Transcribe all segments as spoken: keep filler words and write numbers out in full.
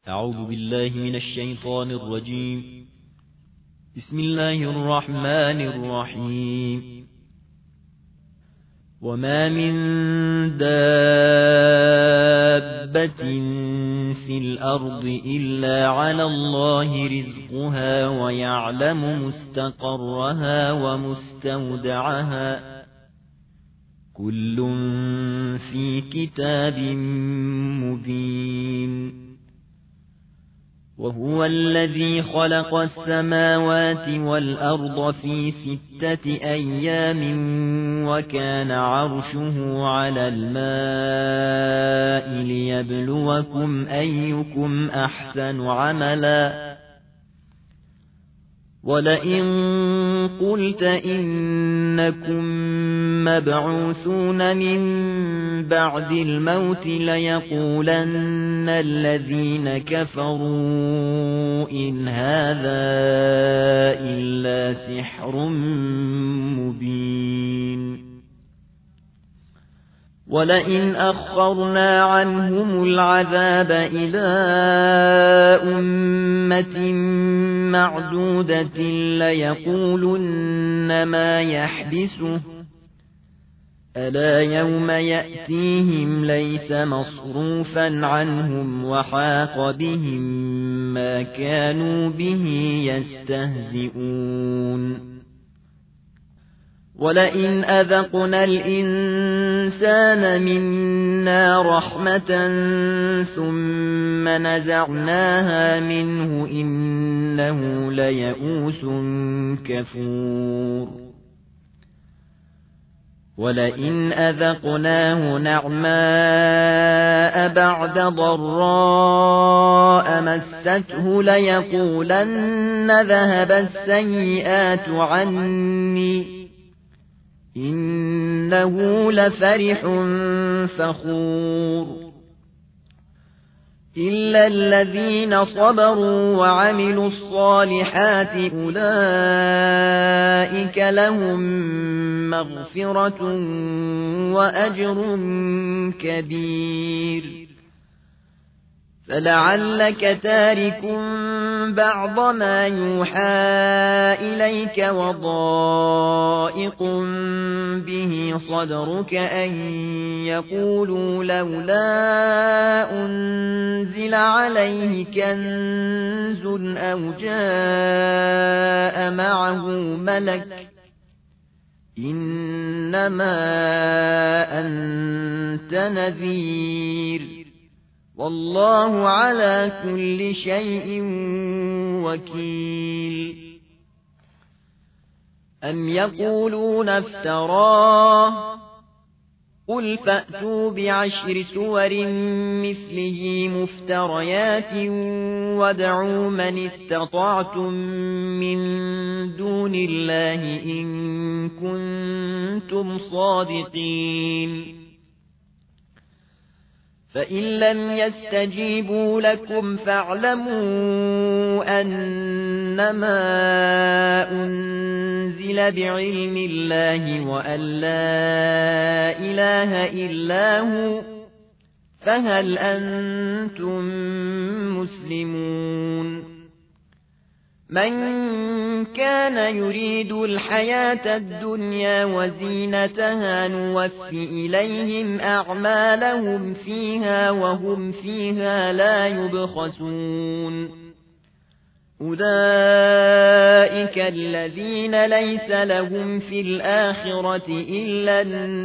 أعوذ بالله من الشيطان الرجيم. بسم الله الرحمن الرحيم. وما من دابة في الأرض إلا على الله رزقها ويعلم مستقرها ومستودعها كل في كتاب مبين. وهو الذي خلق السماوات والأرض في ستة أيام وكان عرشه على الماء ليبلوكم أيكم أحسن عملا. ولئن قلت إنكم مبعوثون من بعد الموت ليقولن الذين كفروا إن هذا إلا سحر مبين. ولئن أخرنا عنهم العذاب إلى أمة معدودة ليقولن ما يحبسه ألا يوم يأتيهم ليس مصروفا عنهم وحاق بهم ما كانوا به يستهزئون. ولئن أذقنا الإنسان منا رحمة ثم نزعناها منه إنه ليئوس كفور. ولئن أذقناه نعماء بعد ضراء مسته ليقولن ذهب السيئات عني إنه لفرح فخور. إلا الذين صبروا وعملوا الصالحات أولئك لهم مغفرة وأجر كبير. فلعلك تارك بعض ما يوحى إليك وضائق به صدرك أن يقولوا لولا أنزل عليه كنز أو جاء معه ملك إنما أنت نذير والله على كل شيء وكيل. أم يقولون افتراه قل فأتوا بعشر سور مثله مفتريات وادعوا من استطعتم من دون الله إن كنتم صادقين. فإن لم يستجيبوا لكم فاعلموا أنما أنزل بعلم الله وأن لا إله إلا هو فهل أنتم مسلمون. من كان يريد الحياة الدنيا وزينتها نوف إليهم أعمالهم فيها وهم فيها لا يبخسون. أولئك الذين ليس لهم في الآخرة إلا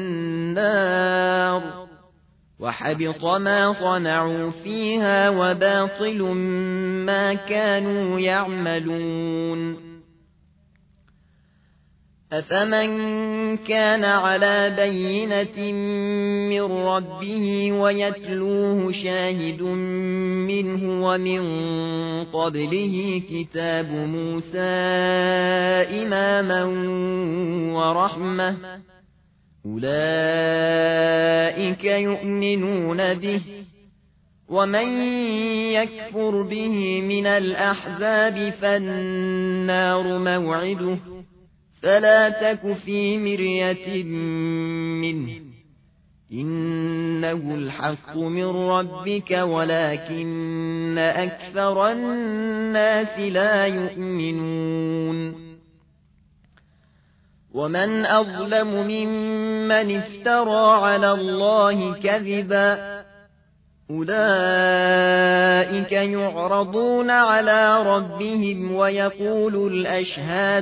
النار وحبط ما صنعوا فيها وباطل ما كانوا يعملون. أفمن كان على بينة من ربه ويتلوه شاهد منه ومن قبله كتاب موسى إماما ورحمة أولئك يؤمنون به. ومن يكفر به من الأحزاب فالنار موعده فلا تك في مرية منه إنه الحق من ربك ولكن أكثر الناس لا يؤمنون ومن أظلم ممن افترى على الله كذبا أولئك يعرضون على ربهم ويقول الأشهاد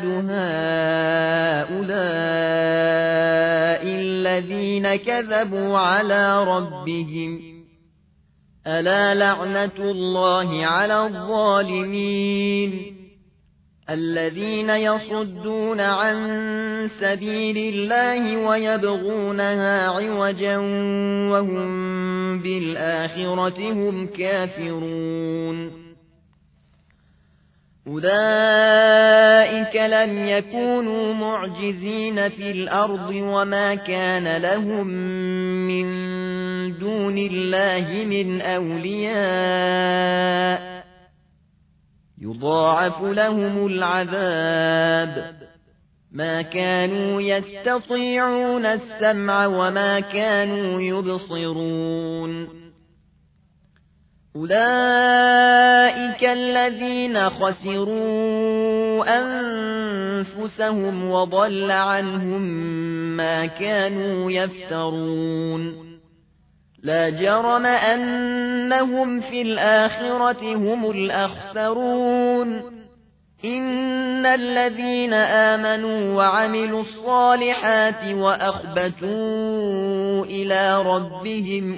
هؤلاء الذين كذبوا على ربهم ألا لعنة الله على الظالمين الذين يصدون عن سبيل الله ويبغونها عوجا وهم بالآخرة هم كافرون أولئك لم يكونوا معجزين في الأرض وما كان لهم من دون الله من أولياء يضاعف لهم العذاب ما كانوا يستطيعون السمع وما كانوا يبصرون أولئك الذين خسروا أنفسهم وضل عنهم ما كانوا يفترون لا جرم أنهم في الآخرة هم الأخسرون إن الذين آمنوا وعملوا الصالحات وأخبتوا إلى ربهم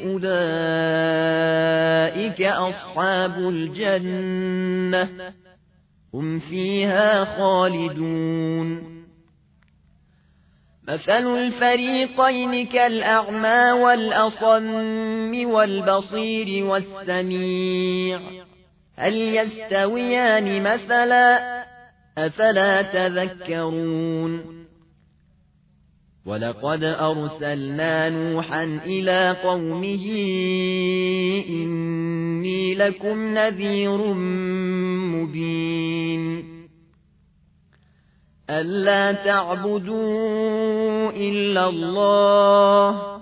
أولئك أصحاب الجنة هم فيها خالدون مثل الفريقين كالأعمى والأصم والبصير والسميع هل يستويان مثلا أفلا تذكرون ولقد أرسلنا نوحا إلى قومه إني لكم نذير مبين ألا تعبدوا إلا الله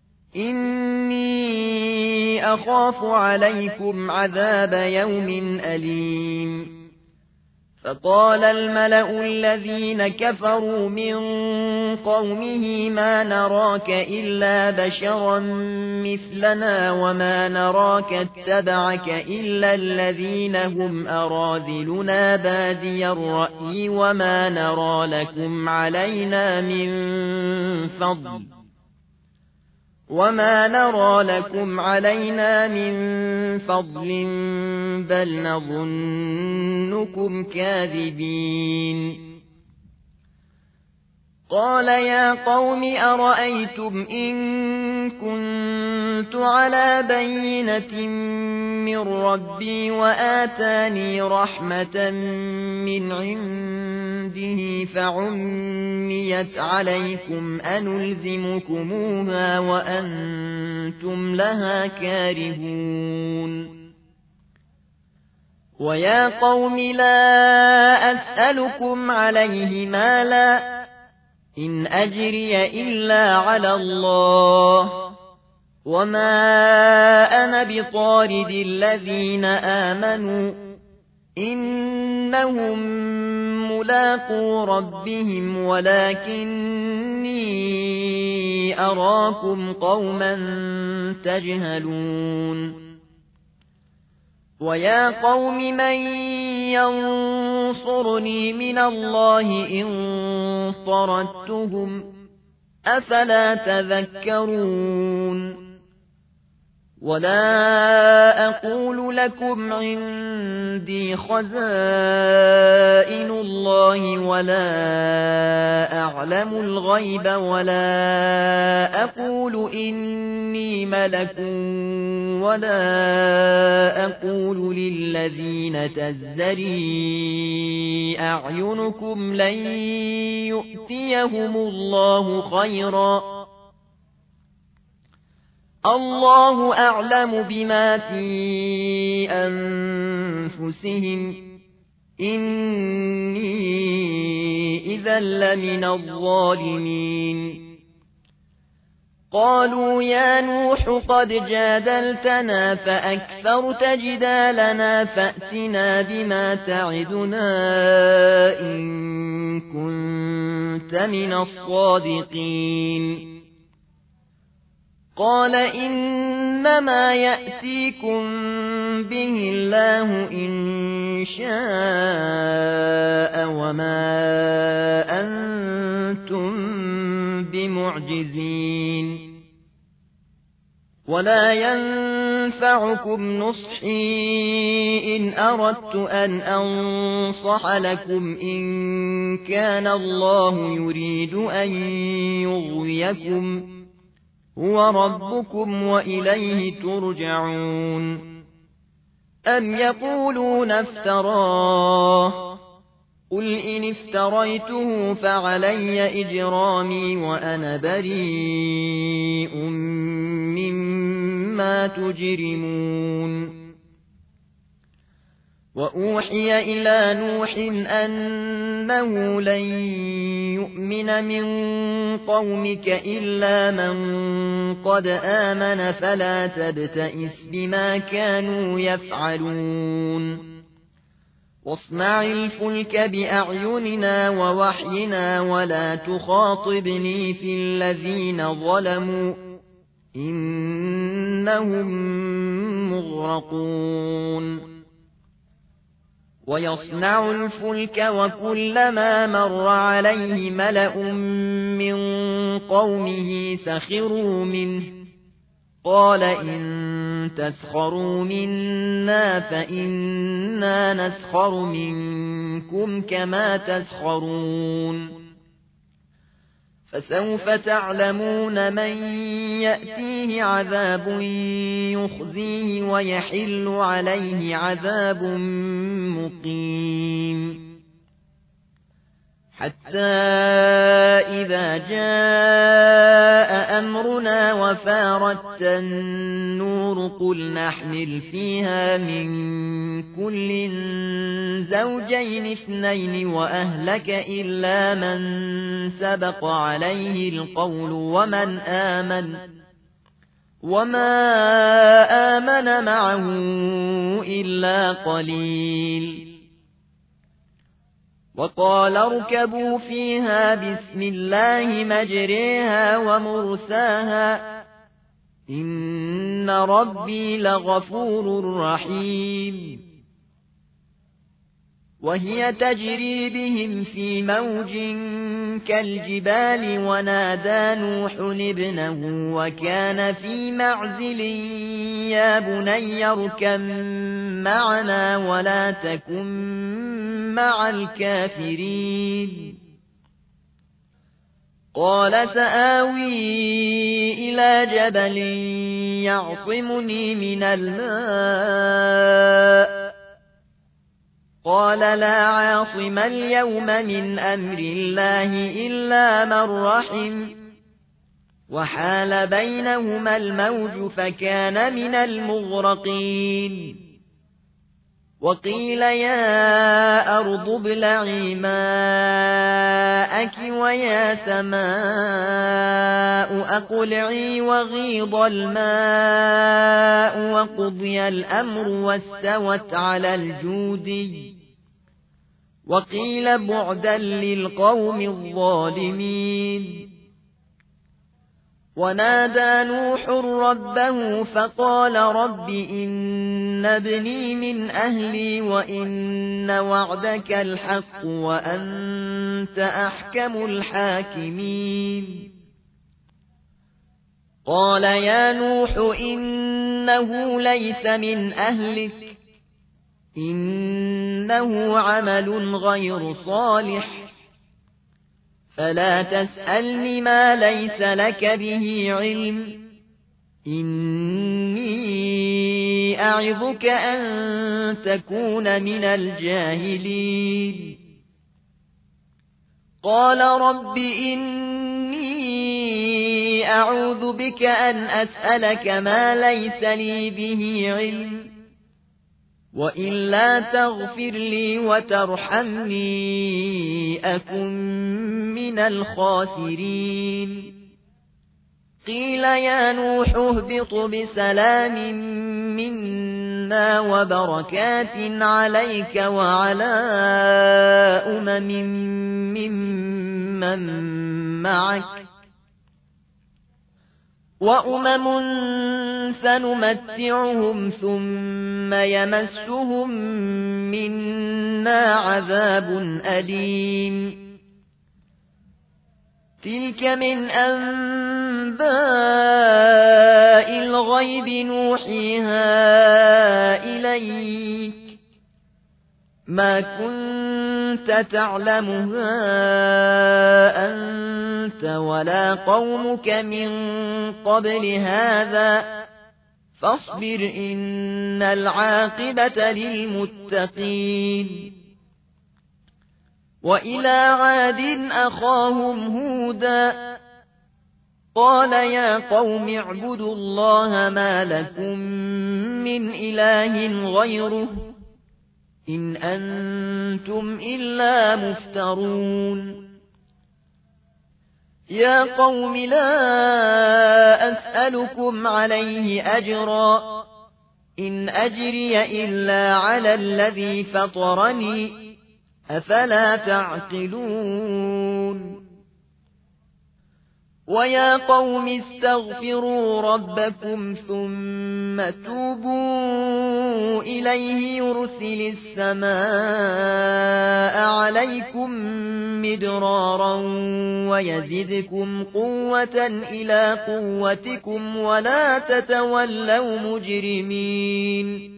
إني أخاف عليكم عذاب يوم أليم فقال الملأ الذين كفروا من قومه ما نراك إلا بشرا مثلنا وما نراك اتبعك إلا الذين هم أراذلنا بادي الرأي وما نرى لكم علينا من فضل وما نرى لكم علينا من فضل بل نظنكم كاذبين قال يا قوم أرأيتم إن كنت على بينة من ربي وآتاني رحمة من عنده فعميت عليكم أنلزمكموها وأنتم لها كارهون ويا قوم لا أسألكم عليه مالا إن أجري إلا على الله وما أنا بطارد الذين آمنوا إنهم ملاقو ربهم ولكني أراكم قوما تجهلون ويا قوم من ينصرني من الله إن طردتهم أفلا تذكرون ولا أقول لكم عندي خزائن الله ولا أعلم الغيب ولا أقول إني ملك ولا أقول للذين تزدري أعينكم لن يؤتيهم الله خيرا الله أعلم بما في أنفسهم إني إذا لمن الظالمين قالوا يا نوح قد جادلتنا فأكثرت جدالنا فأتنا بما تعدنا إن كنت من الصادقين قال إنما يأتيكم به الله إن شاء وما أنتم بمعجزين ولا ينفعكم نصحي إن أردت أن أنصح لكم إن كان الله يريد أن يغويكم هو ربكم وإليه ترجعون أم يقولون افتراه قل إن افتريته فعلي إجرامي وأنا بريء مما تجرمون وأوحي إلى نوح أنه لن يؤمن من قومك إلا من قد آمن فلا تبتئس بما كانوا يفعلون واصنع الفلك بأعيننا ووحينا ولا تخاطبني في الذين ظلموا إنهم مغرقون ويصنع الفلك وكلما مر عليه ملأ من قومه سخروا منه قال إن تسخروا منا فإنا نسخر منكم كما تسخرون فسوف تعلمون من يأتيه عذاب يخزيه ويحل عليه عذاب مقيم حتى إذا جاء أمرنا وفارت النور قل نحمل فيها من كل زوجين اثنين وأهلك إلا من سبق عليه القول ومن آمن وما آمن معه إلا قليل وقال اركبوا فيها بسم الله مجريها ومرساها إن ربي لغفور رحيم وهي تجري بهم في موج كالجبال ونادى نوح ابنه وكان في معزل يا بني اركب معنا ولا تكن مع الكافرين قال سآوي إلى جبل يعصمني من الماء قال لا عاصم اليوم من أمر الله إلا من رحم وحال بينهما الموج فكان من المغرقين وقيل يا أرض ابلعي ماءك ويا سماء أقلعي وغيض الماء وقضي الأمر واستوت على الجودي وقيل بعدا للقوم الظالمين ونادى نوح ربه فقال رب إن ابني من أهلي وإن وعدك الحق وأنت أحكم الحاكمين قال يا نوح إنه ليس من أهلك إنه عمل غير صالح فلا تسألني ما ليس لك به علم إني أعظك أن تكون من الجاهلين قال رب إني أعوذ بك أن أسألك ما ليس لي به علم وإلا تغفر لي وترحمني أكن من الخاسرين قيل يا نوح اهبط بسلام منا وبركات عليك وعلى أمم ممن معك وأمم سنمتعهم ثم يمسهم منا عذاب أليم تلك من أنباء الغيب نوحيها إليك ما كنت تعلمها أنت ولا قومك من قبل هذا فاصبر إن العاقبة للمتقين وإلى عاد أخاهم هودا قال يا قوم اعبدوا الله ما لكم من إله غيره إن أنتم إلا مفترون يا قوم لا أسألكم عليه أجرا إن أجري إلا على الذي فطرني أفلا تعقلون ويا قوم استغفروا ربكم ثم توبوا إليه يرسل السماء عليكم مدرارا ويزدكم قوة إلى قوتكم ولا تتولوا مجرمين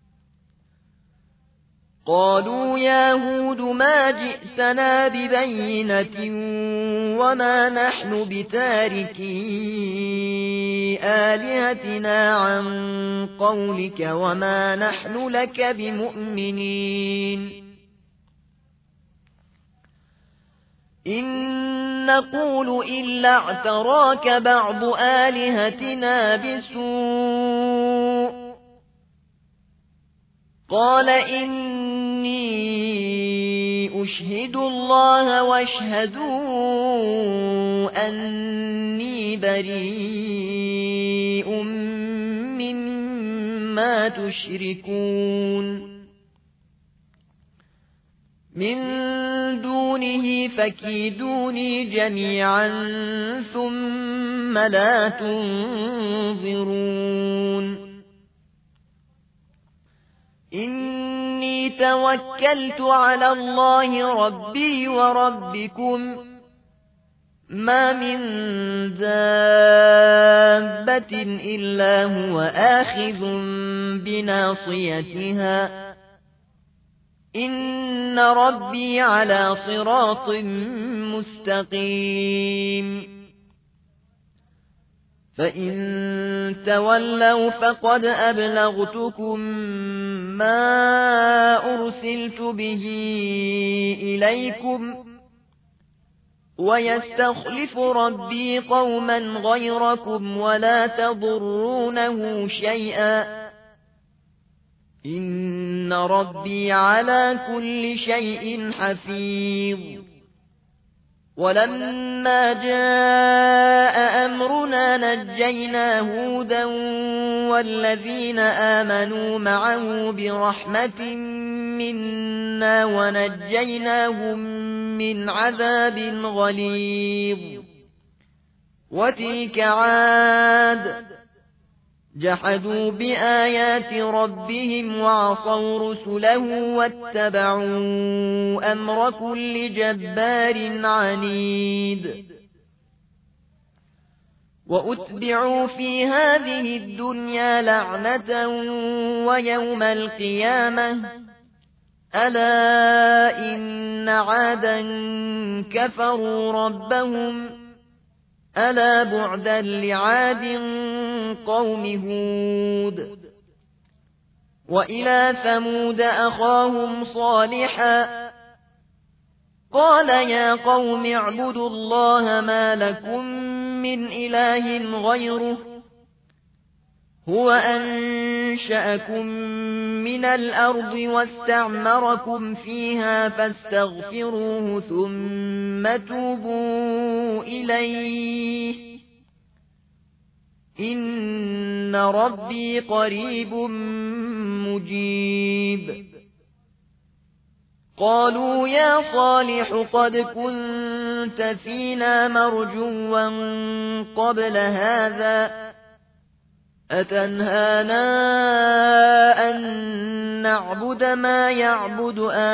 قالوا يا هود ما جئتنا ببينة وما نحن بتاركي آلهتنا عن قولك وما نحن لك بمؤمنين إن نقول إلا اعتراك بعض آلهتنا بسوء قال إني أشهد الله واشهدوا أني بريء مما تشركون من دونه فكيدوني جميعا ثم لا تنظرون إني توكلت على الله ربي وربكم ما من دابة إلا هو آخذ بناصيتها إن ربي على صراط مستقيم فإن تولوا فقد أبلغتكم ما أرسلت به إليكم ويستخلف ربي قوما غيركم ولا تضرونه شيئا إن ربي على كل شيء حفيظ ولما جاء أمرنا نجينا هودا والذين آمنوا معه برحمة منا ونجيناهم من عذاب غليظ وتلك عاد جحدوا بآيات ربهم وعصوا رسله واتبعوا أمر كل جبار عنيد وأتبعوا في هذه الدنيا لعنة ويوم القيامة ألا إن عادا كفروا ربهم ألا بعدا لعاد قوم هود وإلى ثمود أخاهم صالحا قال يا قوم اعبدوا الله ما لكم من إله غيره هو أنشأكم من الأرض واستعمركم فيها فاستغفروه ثم توبوا إليه إن ربي قريب مجيب قالوا يا صالح قد كنت فينا مرجوا قبل هذا أتنهانا أن نعبد ما يعبد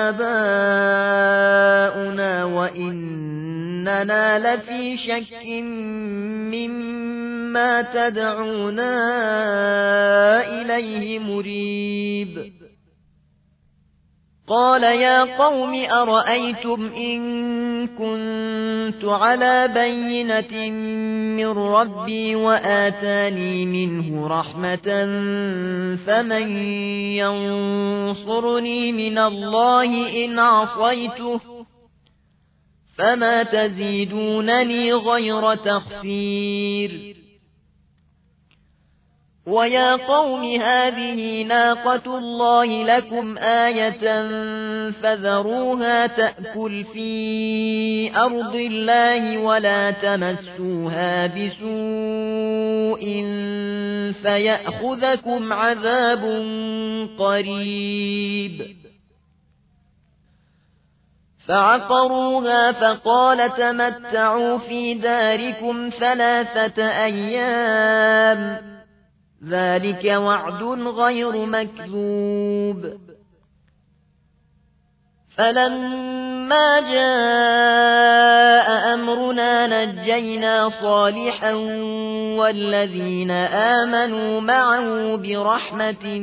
آباؤنا وإننا لفي شك مما تدعونا إليه مريب قال يا قوم أرأيتم إن كنت على بينة من ربي وآتاني منه رحمة فمن ينصرني من الله إن عصيته فما تزيدونني غير تخسير ويا قوم هذه ناقة الله لكم آية فذروها تأكل في أرض الله ولا تمسوها بسوء فيأخذكم عذاب قريب فعقروها فقال تمتعوا في داركم ثلاثة أيام ذلك وعد غير مكذوب فلما جاء أمرنا نجينا صالحا والذين آمنوا معه برحمة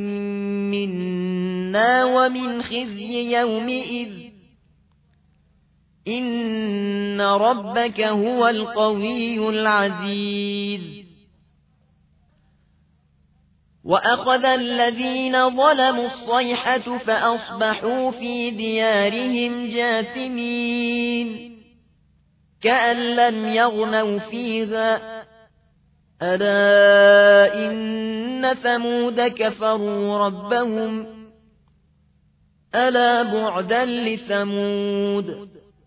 منا ومن خزي يومئذ إن ربك هو القوي العزيز وأخذ الذين ظلموا الصيحة فأصبحوا في ديارهم جاثمين كأن لم يغنوا فيها ألا إن ثمود كفروا ربهم ألا بعدا لثمود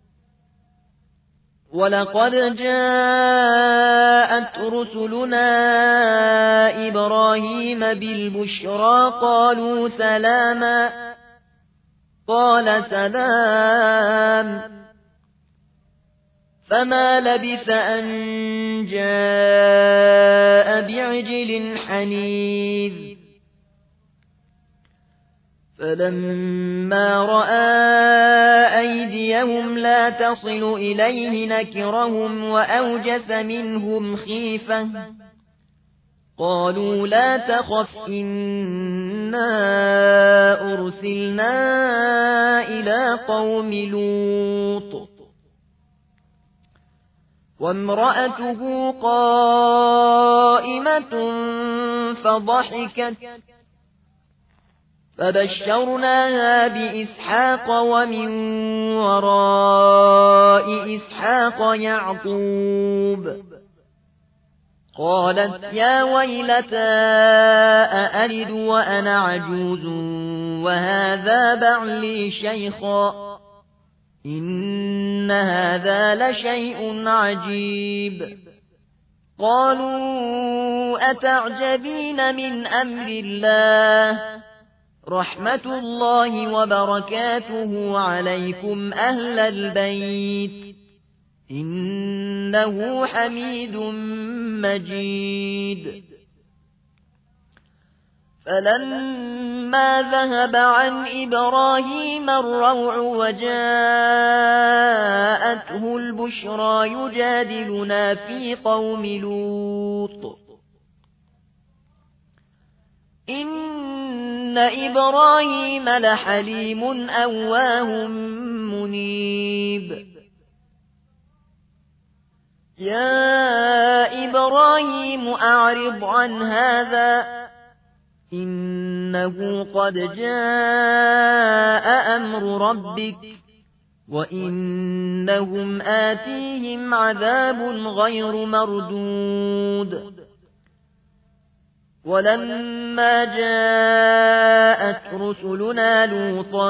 ولقد جاءت رسلنا إبراهيم بالبشرى قالوا سلاما قال سلام فما لبث أن جاء بعجل حنيذ فلما رأى أيديهم لا تصل إليه نكرهم وأوجس منهم خيفة قالوا لا تخف إنا أرسلنا إلى قوم لوط وامرأته قائمة فضحكت فبشرناها بإسحاق ومن وراء إسحاق يعقوب قالت يا ويلتى أألد وأنا عجوز وهذا بعلي شيخا إن هذا لشيء عجيب قالوا أتعجبين من أمر الله رحمة الله وبركاته عليكم أهل البيت إنه حميد مجيد فلما ذهب عن إبراهيم الروع وجاءته البشرى يجادلنا في قوم لوط إن إبراهيم لحليم أواه منيب يا إبراهيم أعرض عن هذا إنه قد جاء أمر ربك وإنهم آتيهم عذاب غير مردود ولما جاءت رسلنا لوطا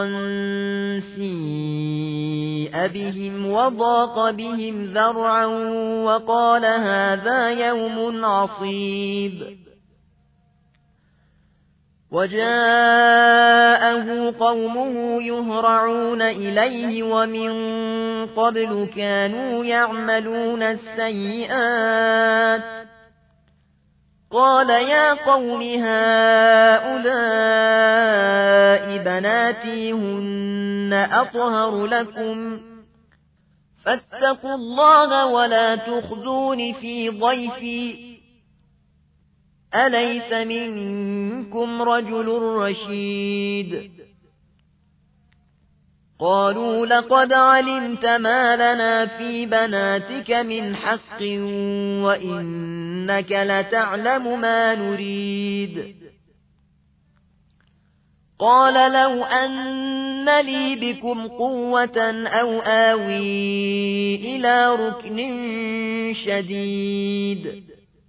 سيء بهم وضاق بهم ذرعا وقال هذا يوم عصيب وجاءه قومه يهرعون إليه ومن قبل كانوا يعملون السيئات قال يا قوم هؤلاء بناتي هن أطهر لكم فاتقوا الله ولا تخزون في ضيفي أليس منكم رجل رشيد قالوا لقد علمت ما لنا في بناتك من حق وإنك لتعلم ما نريد قال لو أن لي بكم قوة أو آوي إلى ركن شديد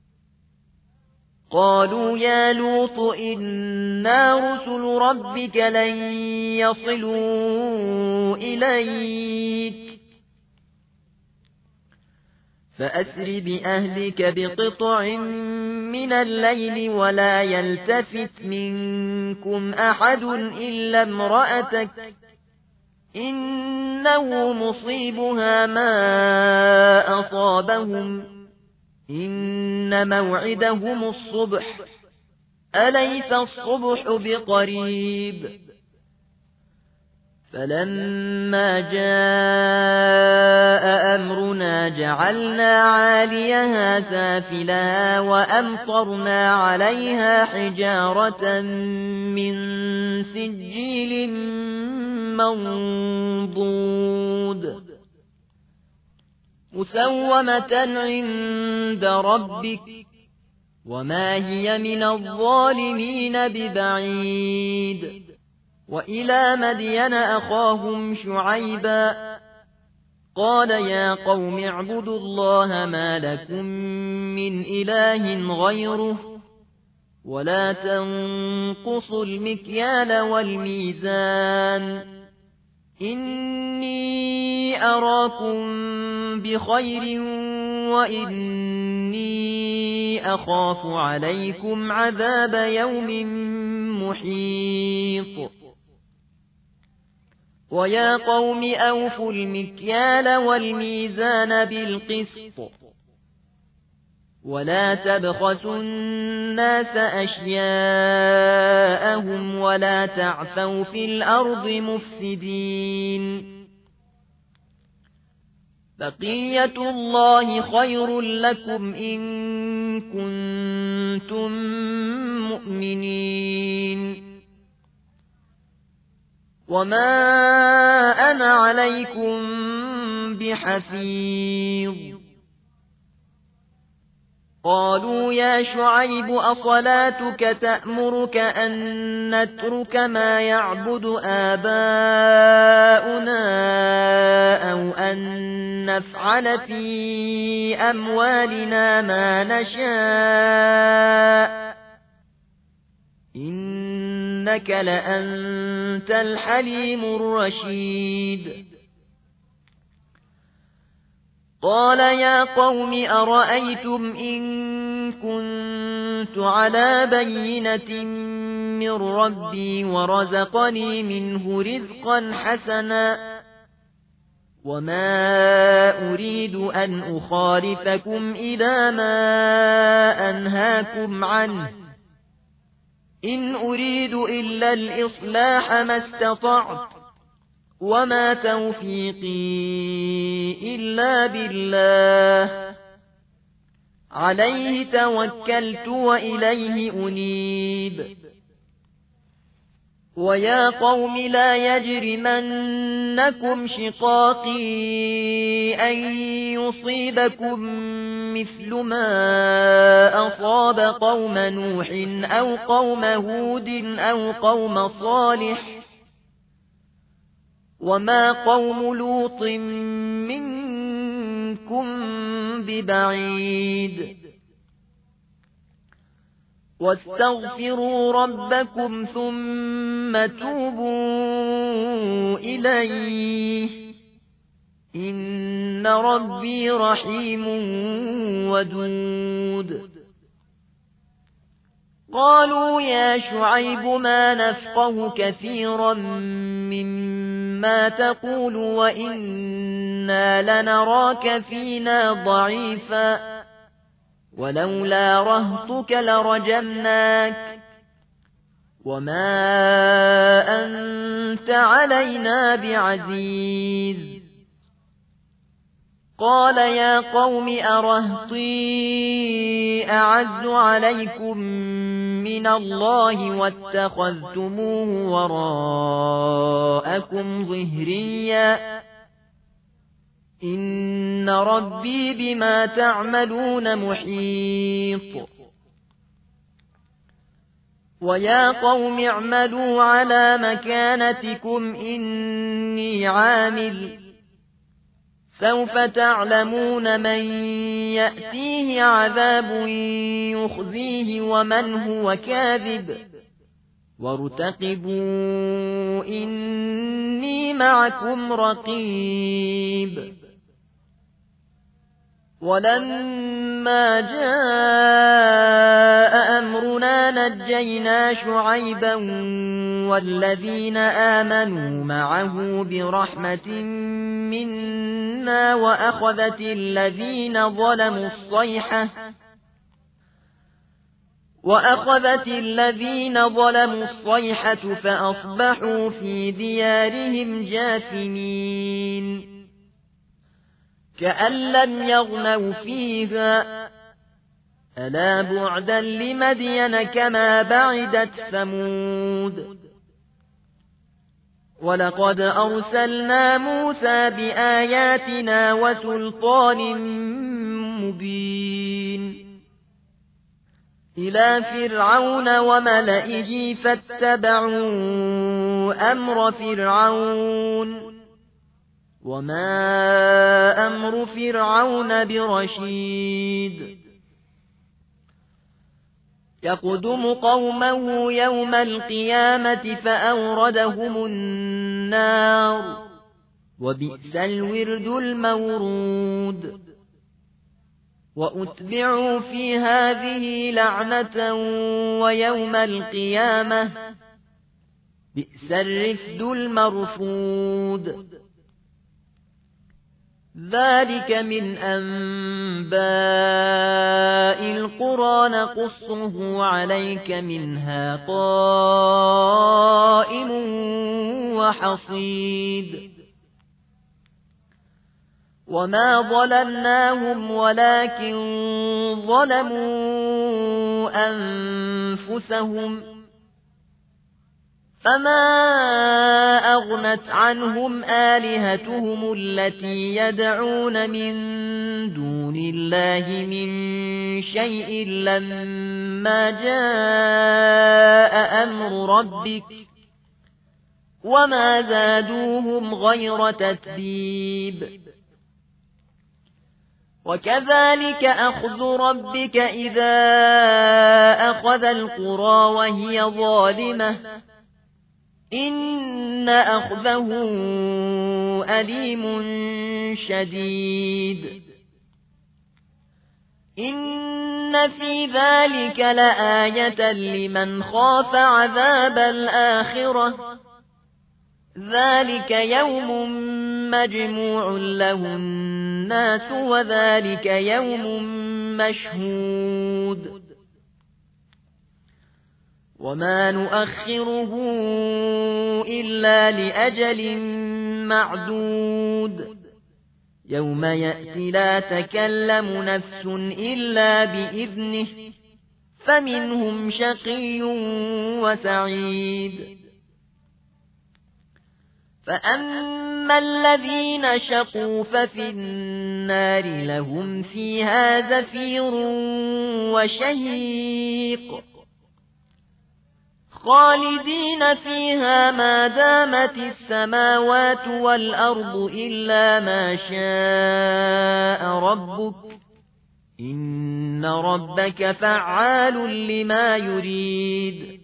قالوا يا لوط إنا رسل ربك لن يصلوا إليك فأسر بأهلك بقطع من الليل ولا يلتفت منكم أحد إلا امرأتك إنه مصيبها ما أصابهم إن موعدهم الصبح أليس الصبح بقريب فلما جاء أمرنا جعلنا عاليها سافلها وأمطرنا عليها حجارة من سجيل منضود مسومة عند ربك وما هي من الظالمين ببعيد وإلى مدين أخاهم شعيبا قال يا قوم اعبدوا الله ما لكم من إله غيره ولا تنقصوا المكيال والميزان إني أراكم بخير وإني أخاف عليكم عذاب يوم محيط ويا قوم أوفوا المكيال والميزان بالقسط ولا تبخسوا الناس أشياءهم ولا تعثوا في الأرض مفسدين بقية الله خير لكم إن كنتم مؤمنين وما أنا عليكم بحفيظ قالوا يا شعيب أصلاتك تأمرك أن نترك ما يعبد آباؤنا أو أن نفعل في أموالنا ما نشاء إنك لأنت الحليم الرشيد قال يا قوم أرأيتم إن كنت على بينة من ربي ورزقني منه رزقا حسنا وما أريد أن أخالفكم إلى ما أنهاكم عنه إن أريد إلا الإصلاح ما استطعت وما توفيقي إلا بالله عليه توكلت وإليه أنيب ويا قوم لا يجرمنكم شقاقي أن يصيبكم مثل ما أصاب قوم نوح أو قوم هود أو قوم صالح وما قوم لوط منكم ببعيد واستغفروا ربكم ثم توبوا إليه إن ربي رحيم ودود قالوا يا شعيب ما نفقه كثيرا مما تقول وإنا لنراك فينا ضعيفا ولولا رهطك لرجمناك وما أنت علينا بعزيز قال يا قوم أرهطي أعز عليكم من الله واتخذتموه وراءكم ظهريا إن ربي بما تعملون محيط ويا قوم اعملوا على مكانتكم إني عامل سوف تعلمون من يأتيه عذاب يخزيه ومن هو كاذب وارتقبوا إني معكم رقيب ولما جاء أمرنا نجينا شعيبا والذين آمنوا معه برحمة منا وأخذت الذين ظلموا الصيحة وأخذت الذين ظلموا الصيحة فأصبحوا في ديارهم جاثمين كأن لم يغنوا فيها ألا بعدا لمدين كما بعدت ثمود ولقد أرسلنا موسى بآياتنا وسلطان مبين إلى فرعون وملئه فاتبعوا أمر فرعون وما أمر فرعون برشيد يقدم قومه يوم القيامة فأوردهم النار وبئس الورد المورود وأتبعوا في هذه لعنة ويوم القيامة بئس الرفد المرفود ذلك من أنباء القرى نقصه عليك منها قائم وحصيد وما ظلمناهم ولكن ظلموا أنفسهم فما أغنت عنهم آلهتهم التي يدعون من دون الله من شيء لما جاء أمر ربك وما زادوهم غير تتبيب وكذلك أخذ ربك إذا أخذ القرى وهي ظالمة إن أخذه أليم شديد إن في ذلك لآية لمن خاف عذاب الآخرة ذلك يوم مجموع له الناس وذلك يوم مشهود وما نؤخره إلا لأجل معدود يوم يأتي لا تكلم نفس إلا بإذنه فمنهم شقي وسعيد فأما الذين شقوا ففي النار لهم فيها زفير وشهيق خالدين فيها ما دامت السماوات والأرض إلا ما شاء ربك إن ربك فعال لما يريد.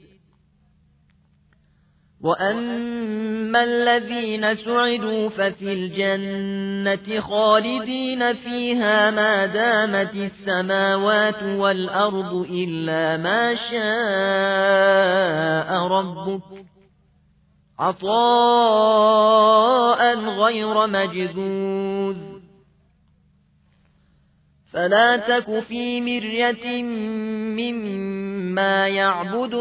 وأما الذين سعدوا ففي الجنة خالدين فيها ما دامت السماوات والأرض إلا ما شاء ربك عطاء غير مجذوذ. فلا تك في مرية مما يعبد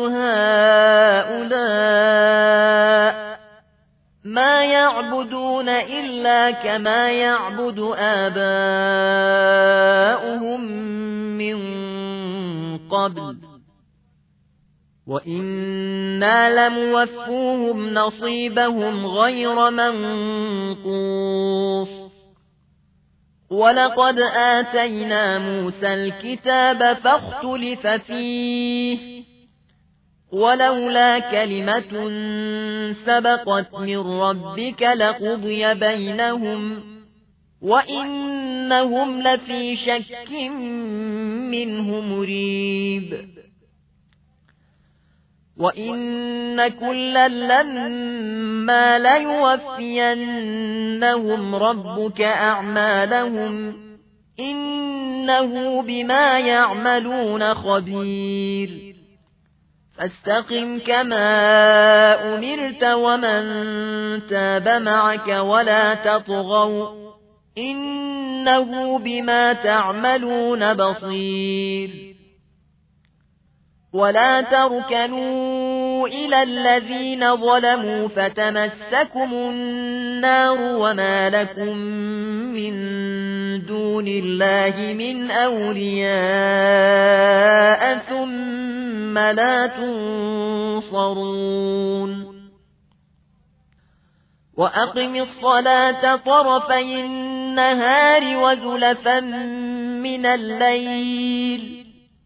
هؤلاء ما يعبدون إلا كما يعبد آباؤهم من قبل وإنا لموفوهم نصيبهم غير منقوص. ولقد آتينا موسى الكتاب فاختلف فيه ولولا كلمة سبقت من ربك لقضي بينهم وإنهم لفي شك منه مريب. وإن كلا لما ليوفينهم ربك أعمالهم إنه بما يعملون خبير. فاستقم كما أمرت ومن تاب معك ولا تطغوا إنه بما تعملون بصير. ولا تركنوا إلى الذين ظلموا فتمسكم النار وما لكم من دون الله من أولياء ثم لا تنصرون. وأقم الصلاة طرفي النهار وزلفا من الليل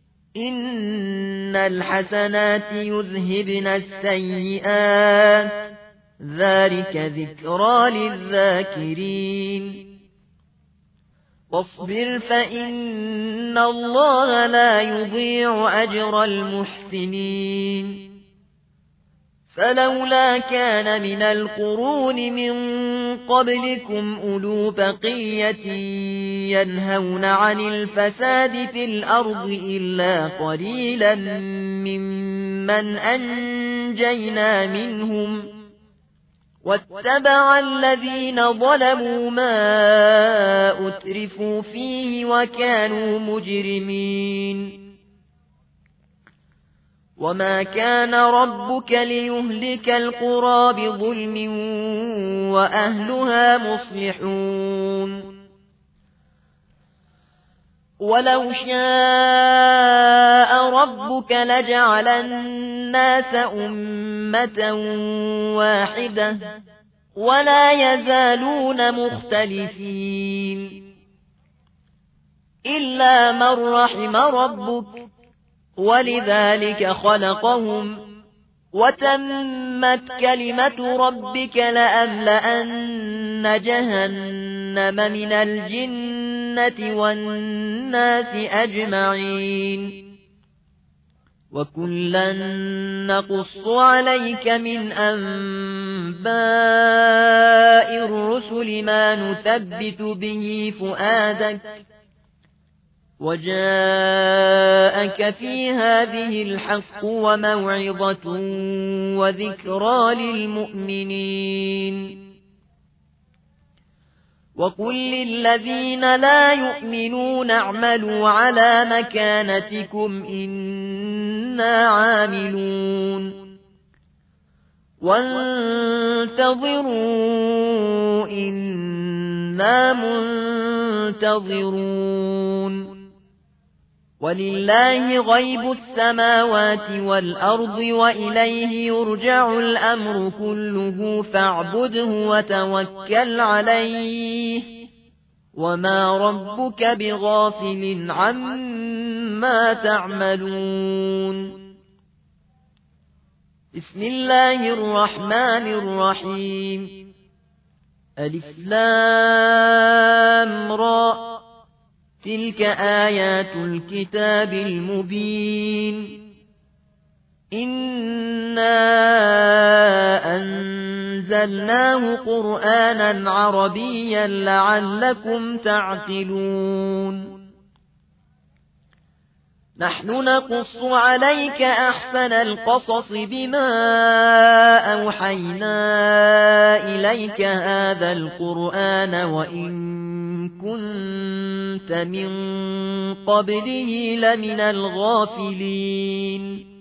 إن الحسنات يذهبن السيئات ذلك ذكرى للذاكرين. واصبر فإن الله لا يضيع أجر المحسنين. فلولا كان من القرون من قبلكم أولو بقية ينهون عن الفساد في الأرض إلا قليلا ممن أنجينا منهم واتبع الذين ظلموا ما أترفوا فيه وكانوا مجرمين. وما كان ربك ليهلك القرى بظلم وأهلها مصلحون. ولو شاء ربك لجعل الناس أمة واحدة ولا يزالون مختلفين إلا من رحم ربك ولذلك خلقهم وتمت كلمة ربك لأملأن جهنم من الجنة والناس أجمعين. وكلا نقص عليك من أنباء الرسل ما نثبت به فؤادك وجاءك في هذه الحق وموعظة وذكرى للمؤمنين. وقل للذين لا يؤمنون اعملوا على مكانتكم إنا عاملون وانتظروا إنا منتظرون. ولله غيب السماوات والأرض وإليه يرجع الأمر كله فاعبده وتوكل عليه وما ربك بغافل عما تعملون. بسم الله الرحمن الرحيم. ألف لام را تلك آيات الكتاب المبين إنا أنزلناه قرآنا عربيا لعلكم تعقلون نحن نقص عليك أحسن القصص بما أوحينا إليك هذا القرآن وإن كنت من قبله لمن الغافلين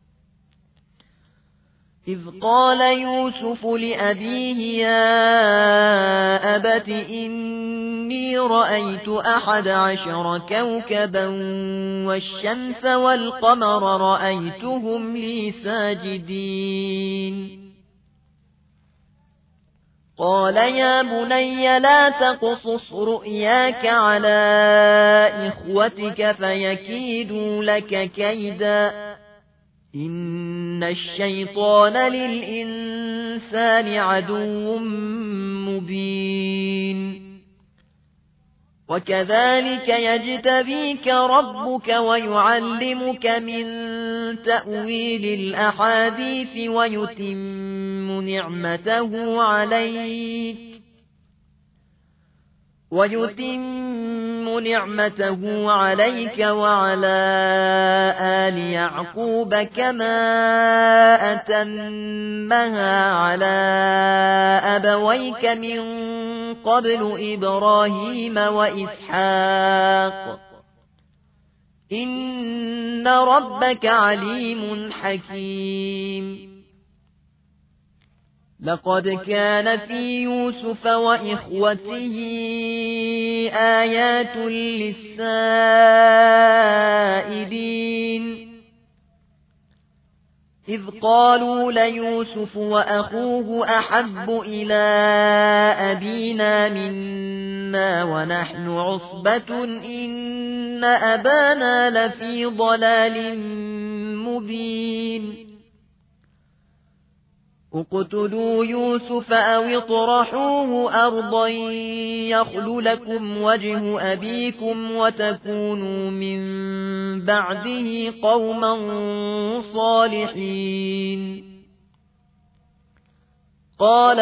إذ قال يوسف لأبيه يا أبت إني رأيت أحد عشر كوكبا والشمس والقمر رأيتهم لي ساجدين قال يا بني لا تقصص رؤياك على إخوتك فيكيدوا لك كيدا إن الشيطان للإنسان عدو مبين وكذلك يجتبيك ربك ويعلمك من تأويل الأحاديث ويتم نعمته عليك ويتم نعمته عليك وعلى آل يعقوب كما أتمها على أبويك من قبل إبراهيم وإسحاق إن ربك عليم حكيم لقد كان في يوسف وإخوته آيات للسائلين إذ قالوا ليوسف وأخوه أحب إلى أبينا منا ونحن عصبة إن أبانا لفي ضلال مبين اقتلوا يوسف أو اطرحوه أرضا يخل لكم وجه أبيكم وتكونوا من بعده قوما صالحين قال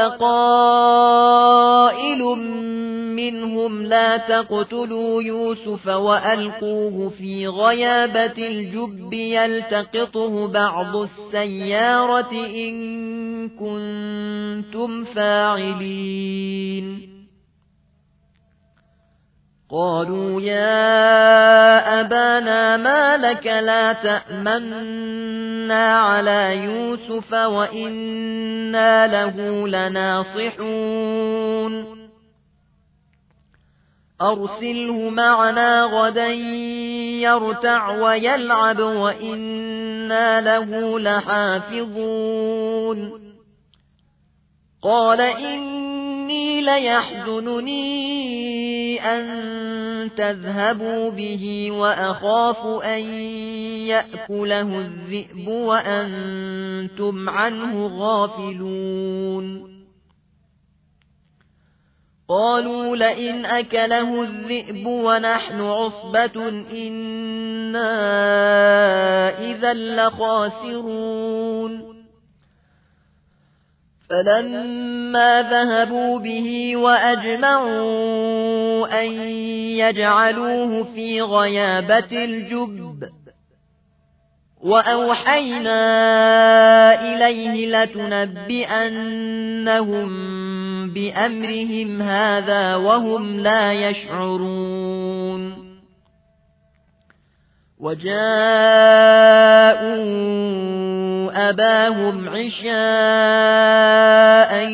قائل منهم لا تقتلوا يوسف وألقوه في غيابة الجب يلتقطه بعض السيارة إن كنتم فاعلين قالوا يا أبانا ما لك لا تأمنا على يوسف وإنا له لناصحون أرسله معنا غدا يرتع ويلعب وإنا له لحافظون قال إني ليحزنني أن تذهبوا به وأخاف أن يأكله الذئب وأنتم عنه غافلون قالوا لئن أكله الذئب ونحن عصبة إنا إذا لخاسرون فلما ذهبوا به وأجمعوا أن يجعلوه في غيابة الجب وأوحينا إليه لتنبئنهم بأمرهم هذا وهم لا يشعرون وجاءوا أباهم عشاء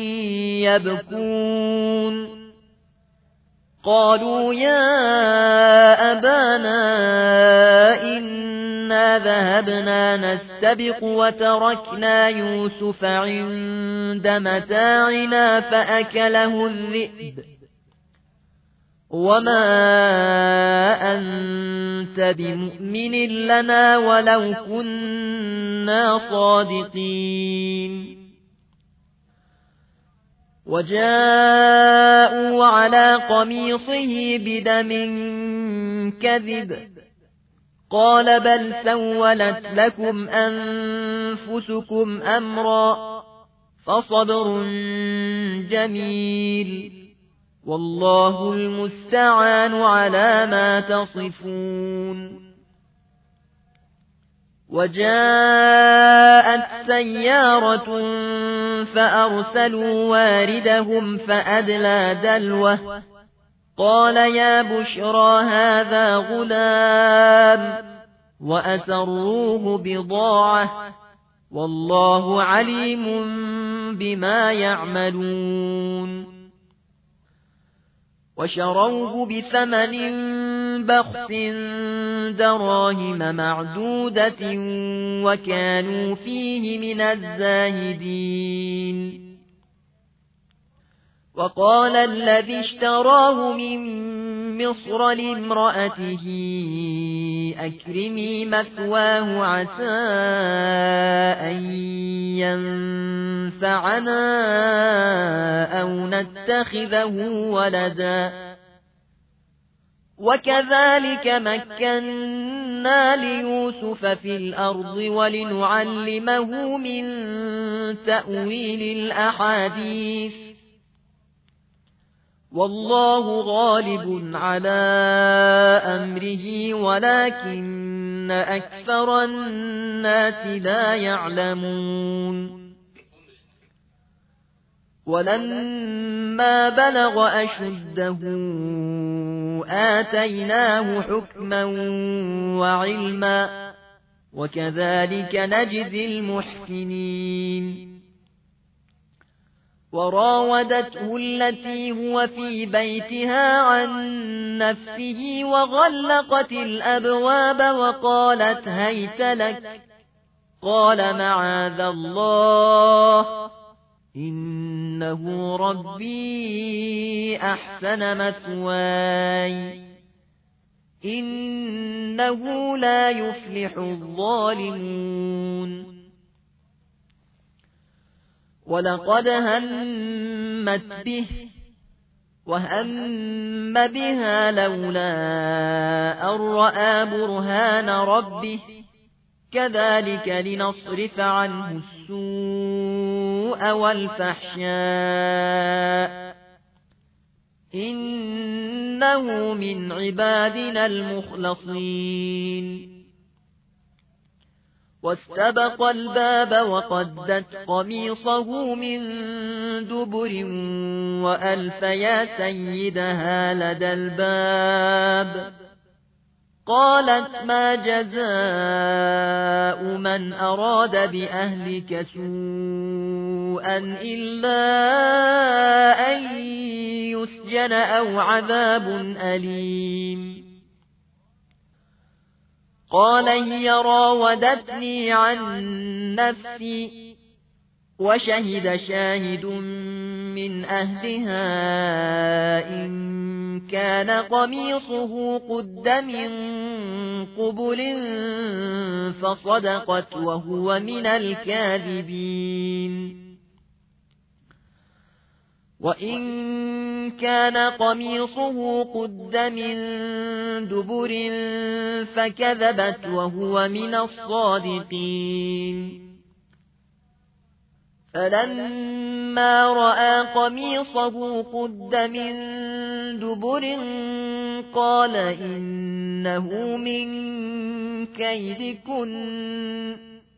يبكون قالوا يا أبانا إنا ذهبنا نستبق وتركنا يوسف عند متاعنا فأكله الذئب وما أنت بمؤمن لنا ولو كنا صادقين وجاءوا على قميصه بدم كذب قال بل سولت لكم أنفسكم أمرا فصبر جميل والله المستعان على ما تصفون. وجاءت سيارة فأرسلوا واردهم فأدلى دلوه قال يا بشرى هذا غلام وأسروه بضاعة والله عليم بما يعملون. وشروه بثمن بخس دراهم معدودة وكانوا فيه من الزاهدين. وقال الذي اشتراه من مصر لامرأته أكرمي مثواه عسى أن ينفعنا أو نتخذه ولدا وكذلك مكنا ليوسف في الأرض ولنعلمه من تأويل الأحاديث والله غالب على أمره ولكن أكثر الناس لا يعلمون. ولما بلغ أشده آتيناه حكما وعلما وكذلك نجزي المحسنين. وراودته التي هو في بيتها عن نفسه وغلقت الأبواب وقالت هيت لك قال معاذ الله إنه ربي أحسن مثواي إنه لا يفلح الظالمون. ولقد همت به وهم بها لولا أن رأى برهان ربه كذلك لنصرف عنه السوء والفحشاء إنه من عبادنا المخلصين. واستبق الباب وقدت قميصه من دبر وألف يا سيدها لدى الباب قالت ما جزاء من أراد بأهلك سوءا إلا أن يسجن أو عذاب أليم. قال هي راودتني عن نفسي وشهد شاهد من أهلها إن كان قميصه قد من قبل فصدقت وهو من الكاذبين. وإن كان قميصه قد من دبر فكذبت وهو من الصادقين. فلما رأى قميصه قد من دبر قال إنه من كيدكن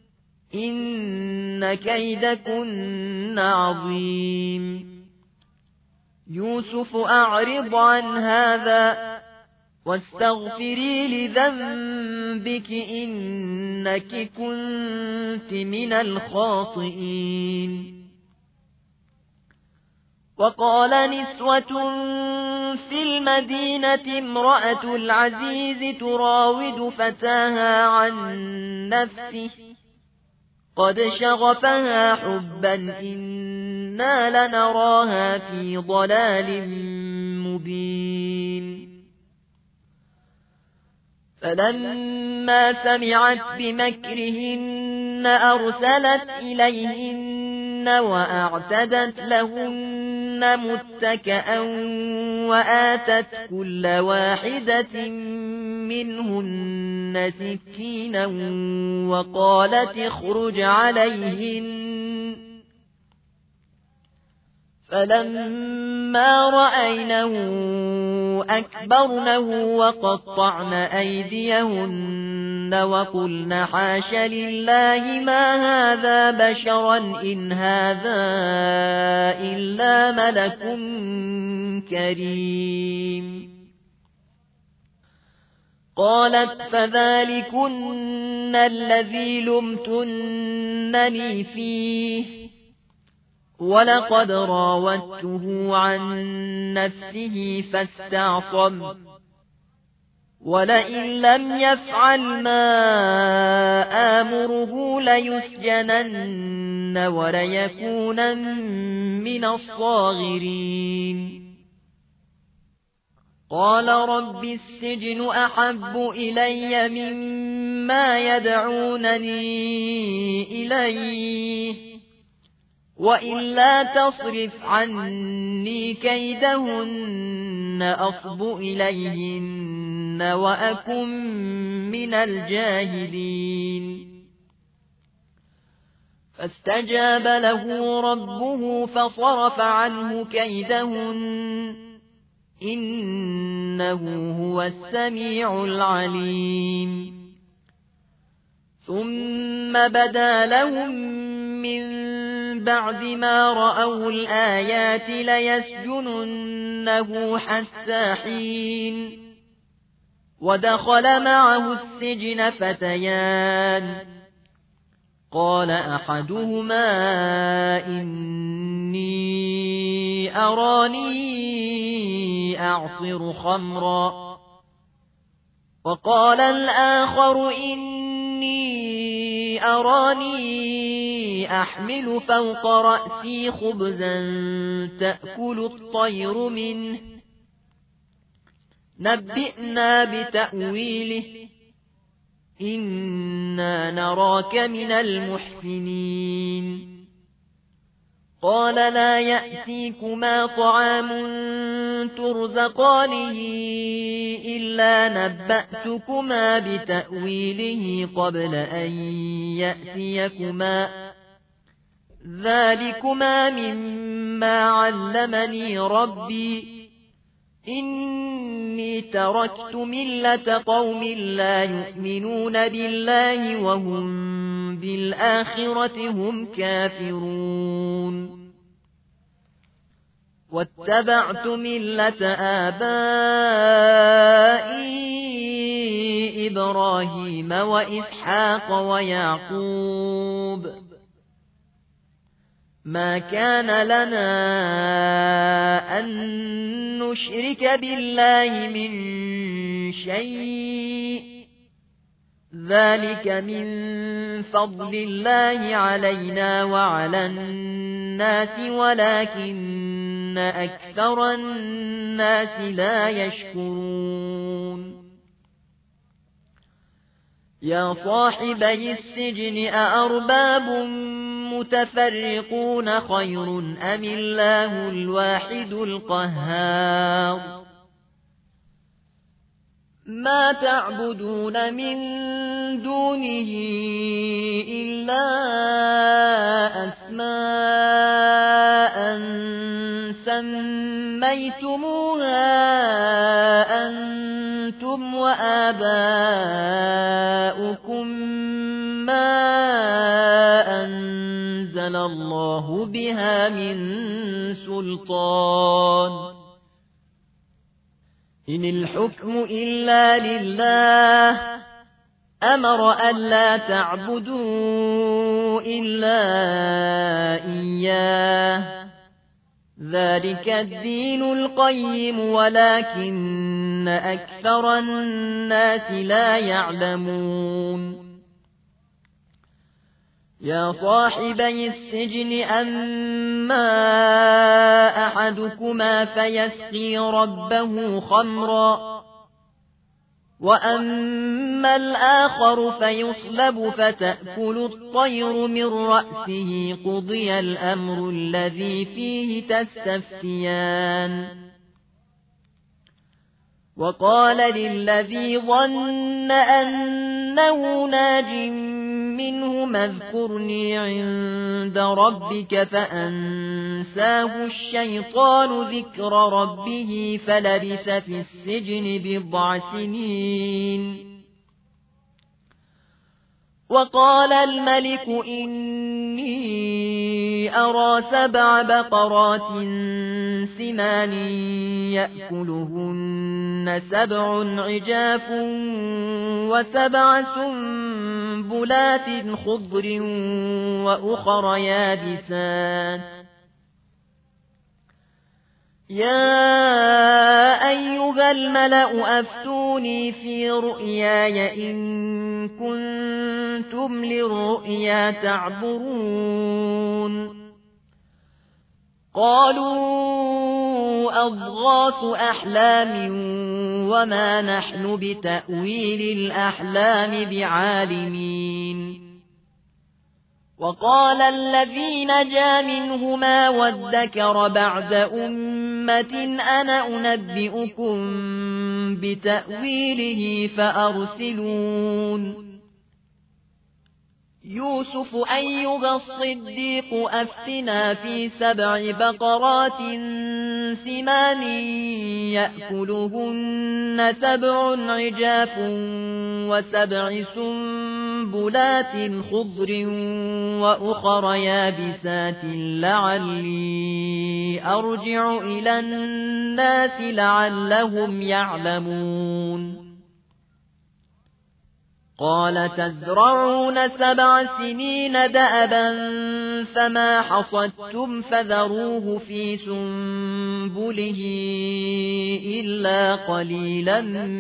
إن كيدكن عظيم. يوسف أعرض عن هذا واستغفري لذنبك إنك كنت من الخاطئين. وقال نسوة في المدينة امرأة العزيز تراود فتاها عن نفسه قد شغفها حبا إنا لنراها في ضلال مبين. فلما سمعت بمكرهن أرسلت إليهن وأعتدت لهن متكئا وآتت كل واحدة منهن سكينا وقالت اخرج عليهن فلما رأينه أكبرنه وقطعن أيديهن وقلن حاش لله ما هذا بشرا إن هذا إلا ملك كريم. قالت فذلكن الذي لمتنني فيه ولقد راودته عن نفسه فاستعصم ولئن لم يفعل ما آمره ليسجنن وليكونن من الصاغرين. قال رب السجن أحب إلي مما يدعونني إليه وإلا تصرف عني كيدهن أصب إليهن وأكن من الجاهلين. فاستجاب له ربه فصرف عنه كيدهن إنه هو السميع العليم. ثم بدا لهم من بعد ما رأوا الآيات ليسجننه حتى حين. ودخل معه السجن فتيان قال أحدهما إني أراني أعصر خمرا وقال الآخر إني أراني أحمل فوق رأسي خبزا تأكل الطير منه نبئنا بتأويله إنا نراك من المحسنين. قال لا يأتيكما طعام ترزقانه إلا نبأتكما بتأويله قبل أن يأتيكما ذلكما مما علمني ربي إني تركت ملة قوم لا يؤمنون بالله وهم بالآخرة هم كافرون. واتبعت ملة آبائي إبراهيم وإسحاق ويعقوب ما كان لنا أن نشرك بالله من شيء ذلك من فضل الله علينا وعلى الناس ولكن أكثر الناس لا يشكرون. يا صاحبي السجن أأرباب متفرقون خير أم الله الواحد القهار. ما تعبدون من دونه إلا أسماء سميتموها أنتم وآباؤكم ما أنزل الله بها من سلطان إن الحكم إلا لله أمر ألا تعبدوا إلا إياه ذلك الدين القيم ولكن أكثر الناس لا يعلمون. يا صاحبي السجن أما أحدكما فيسقي ربه خمرا وأما الآخر فيصلب فتأكل الطير من رأسه قضي الأمر الذي فيه تستفتيان وقال للذي ظن أنه ناج منه اذكرني عند ربك فأنساه الشيطان ذكر ربه فلبث في السجن بضع سنين وقال الملك إني أرى سبع بقرات سمان يأكلهن سبع عجاف وسبع سنبلات خضر وأخر يابسات يا أيها الملأ أفتوني في رؤياي إن كنتم للرؤيا تعبرون قالوا أضغاث أحلام وما نحن بتأويل الأحلام بعالمين وقال الذي نجا منهما وادكر بعد أمة أنا أنبئكم بتأويله فأرسلون يوسف أيها الصديق أفتنا في سبع بقرات سمان يأكلهن سبع عجاف وسبع سنبلات خضر وأخر يابسات لعلي أرجع إلى الناس لعلهم يعلمون قال تزرعون سبع سنين دأبا فما حصدتم فذروه في سنبله إلا قليلا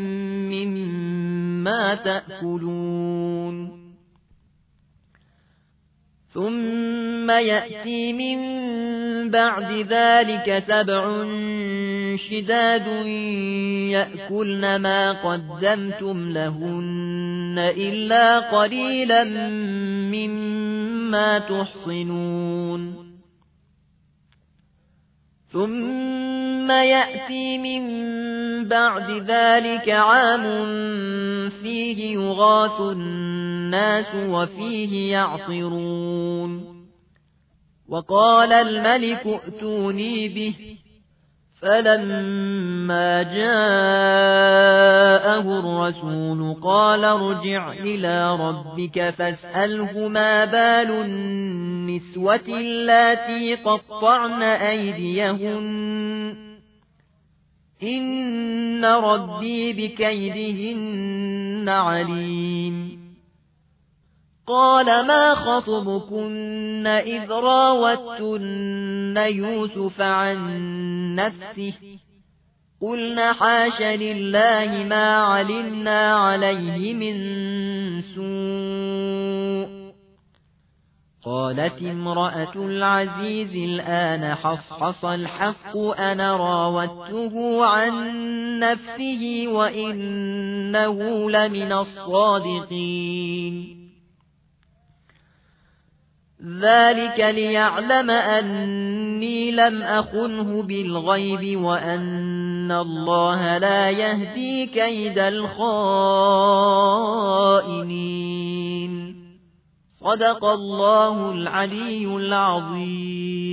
مما تأكلون ثم يأتي من بعد ذلك سبع شداد يأكلن ما قدمتم لهن إلا قليلا مما تحصنون ثم يأتي من بعد ذلك عام فيه يغاث الناس وفيه يعصرون وقال الملك ائتوني به فلما جاءه الرسول قال ارجع إلى ربك فاسأله ما بال النسوة اللاتي قطعن أيديهن إن ربي بكيدهن عليم قال ما خطبكن إذ راوتن يوسف عن نفسه قلنا حاش لله ما علمنا عليه من سوء قالت امرأة العزيز الآن حصحص الحق أنا راودته عن نفسه وإنه لمن الصادقين ذلك ليعلم أني لم أخنه بالغيب وأن الله لا يهدي كيد الخائنين صدق الله العلي العظيم.